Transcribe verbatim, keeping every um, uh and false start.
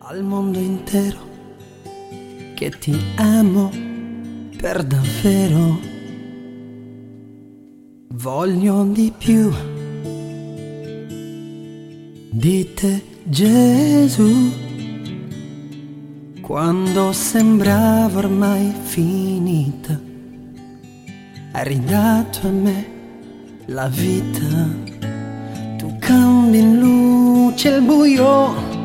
al mondo intero che ti amo per davvero. Voglio di più di te, Gesù, quando sembrava ormai finita, hai ridato a me la vita. Tu cambi in luce il buio